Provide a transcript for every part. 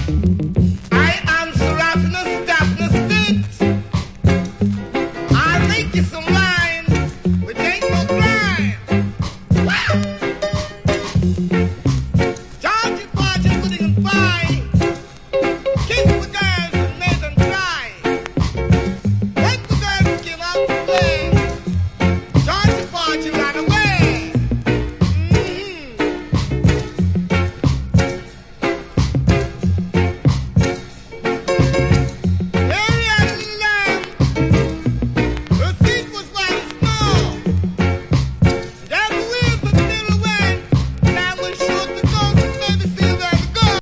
I am Seraphinus Daphne Sticks. I'll make you some lines with ain't no crime. Wow! Georgie Porgy pudding and pie. Kiss the girls and make them cry. When the girls came out to play, Georgie Porgy ran away. Mary Ann Lamb, her feet was white as snow. That wheels of the little went, and I was sure to go to baby feel where to go.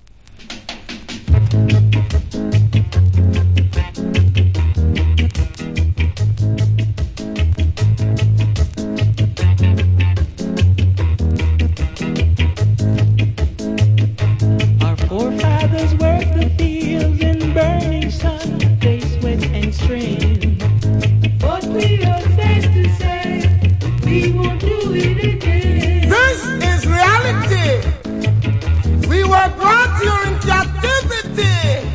Our forefathers worked the fields in burning sun, they sweat and strain. But we are safe to say we won't do it again. This is reality. We were brought here in captivity.